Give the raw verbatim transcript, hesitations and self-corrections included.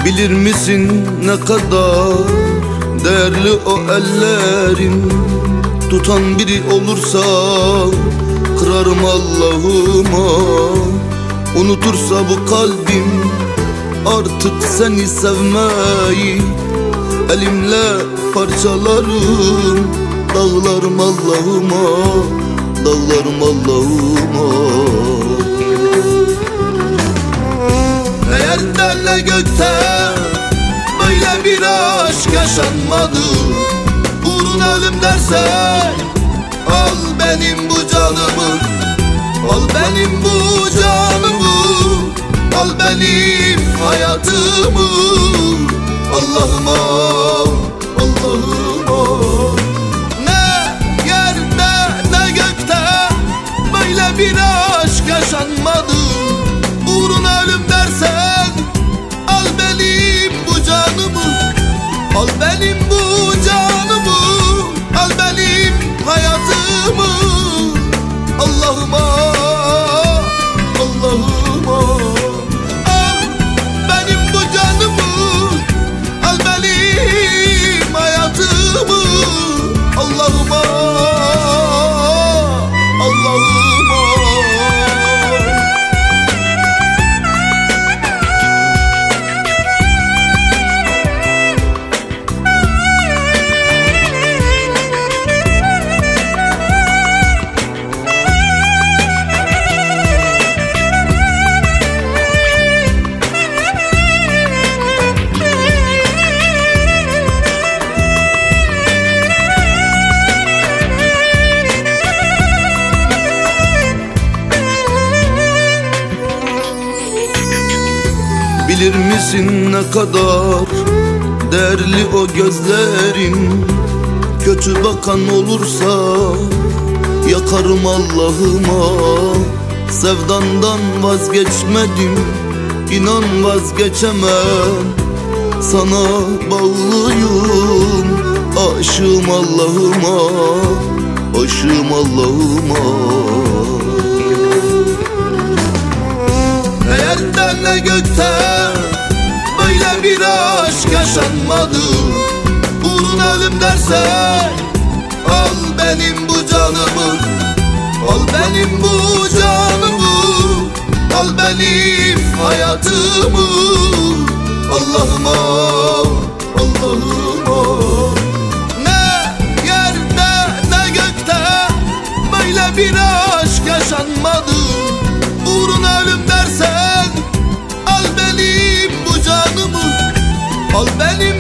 Bilir misin ne kadar değerli o ellerin? Tutan biri olursa kırarım Allah'ıma. Unutursa bu kalbim artık seni sevmeyi, elimle parçalarım, dağlarım Allah'ıma, dağlarım Allah'ıma. Eğer derle gökte böyle bir aşk yaşanmadı, uğruna ölüm dersen al benim bu canımı, al benim bu canımı, al benim hayatımı Allah'ıma, Allah'ıma. Ne yerde ne gökte böyle bir aşk yaşanmadı, uğruna ölüm dersen al benim bu canımı, al benim bu canımı, al benim hayatımı Allah'ıma, Allah'ıma. Al benim bu canımı, al benim hayatımı Allah'ıma, Allah'ıma. Bilir misin ne kadar değerli o gözlerin? Kötü bakan olursa yakarım Allah'ıma. Sevdandan vazgeçmedim, inan vazgeçemem. Sana bağlıyım, aşığım Allah'ıma, aşığım Allah'ıma. Eğer de gökte böyle bir aşk yaşanmadı, uğruna ölüm dersen al benim bu canımı, al benim bu canımı, al benim hayatımı Allah'ıma, Allah'ıma. Ne yerde ne gökte böyle bir aşk yaşanmadı, uğruna ölüm dersen al benim bu canımı, al benim